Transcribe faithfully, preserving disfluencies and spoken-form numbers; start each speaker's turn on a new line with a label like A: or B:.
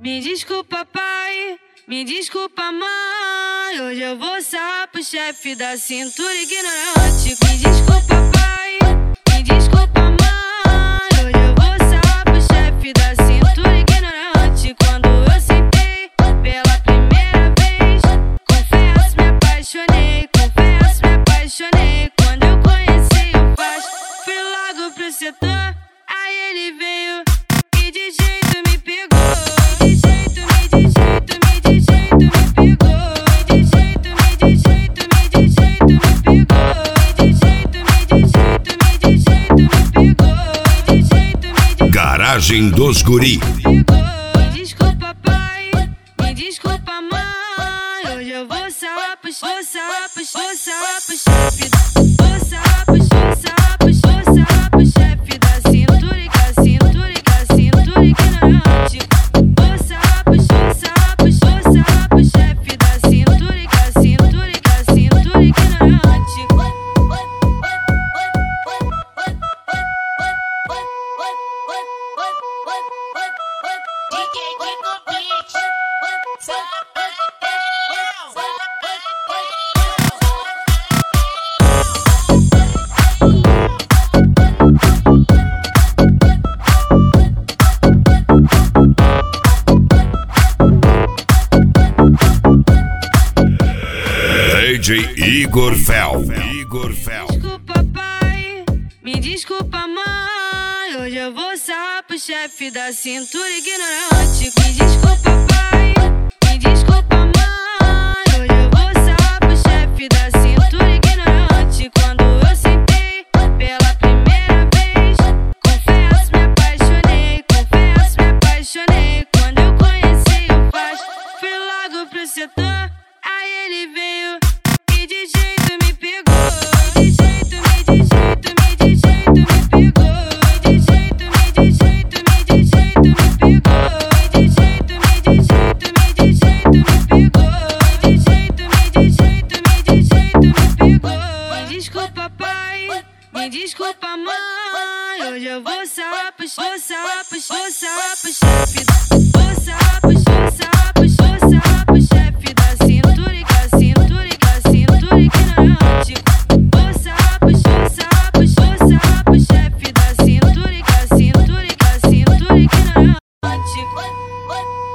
A: Me desculpa, pai, me desculpa, mãe. Hoje eu vou sarrar pro chefe da cintura ignorante. Me desculpa, pai, me desculpa, mãe. Hoje eu vou sarrar pro chefe da cintura ignorante. Quando eu sentei pela primeira vez, confesso, me apaixonei. Confesso, me apaixonei. Quando eu conheci o Faz, fui logo pro setor. Aí ele veio e de jeito me pegou.
B: Garagem dos Guri.
A: Me desculpa, pai, me desculpa, mãe. Hoje eu vou sarrar pro chefe, vou sarrar pro chefe, vou sarrar pro chefe, vou sarrar pro chefe da cintura e da cintura e da cintura ignorante. Vou sarrar pro chefe, vou sarrar pro chefe da cintura e da cintura e da cintura ignorante.
B: D J Igor Fel. Igor Fel.
A: Desculpa, pai, me desculpa, mãe. Hoje eu vou sarrar pro chefe da cintura ignorante. Me desculpa, pai, me desculpa, mãe. Hoje eu vou sarrar pro chefe da cintura ignorante. Quando eu sentei pela primeira vez, confesso, me apaixonei. Confesso, me apaixonei. Quando eu conheci o Faz, fui logo pro setor. Aí ele veio e de jeito me pegou. De jeito, me de jeito, me de jeito me pegou. De jeito, me de jeito, me de jeito me pegou. De jeito, me de jeito, me de jeito me pegou. De jeito, me de jeito, me de jeito me pegou. Me desculpa, pai, me desculpa, mãe. Hoje eu vou sarrar pro vou sarrar pro vou sarrar pro chefe. Vou sarrar pro vou sarrar pro vou sarrar pro chefe da cintura e da cintura e da cintura ignorante. Vou sarrar pro vou sarrar pro vou sarrar pro chefe da cintura e da cintura e da cintura ignorante.